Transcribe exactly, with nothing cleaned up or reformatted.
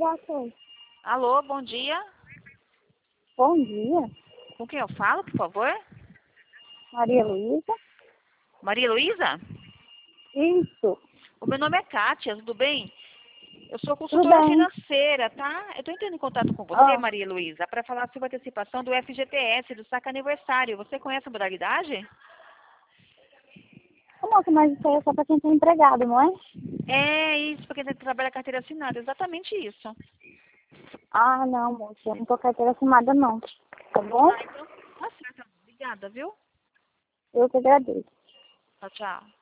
ligação. Alô, bom dia. Bom dia, Com quem eu falo, por favor? Maria Luísa. Maria Luísa? Isso, O meu nome é Kátia, tudo bem? Eu sou tudo consultora bem. financeira, tá? Eu estou entrando em contato com você, Ah, Maria Luísa, para falar sobre a antecipação do F G T S, do saque aniversário. Você conhece a modalidade? ô, moça, mas isso aí é só para quem tem empregado, não é? É isso, porque você trabalha a carteira assinada, exatamente isso. Ah, não, moça, eu não tô carteira assinada, não. Tá bom? Ah, então, tá certo. Obrigada, viu? Eu que agradeço. Tchau, tchau.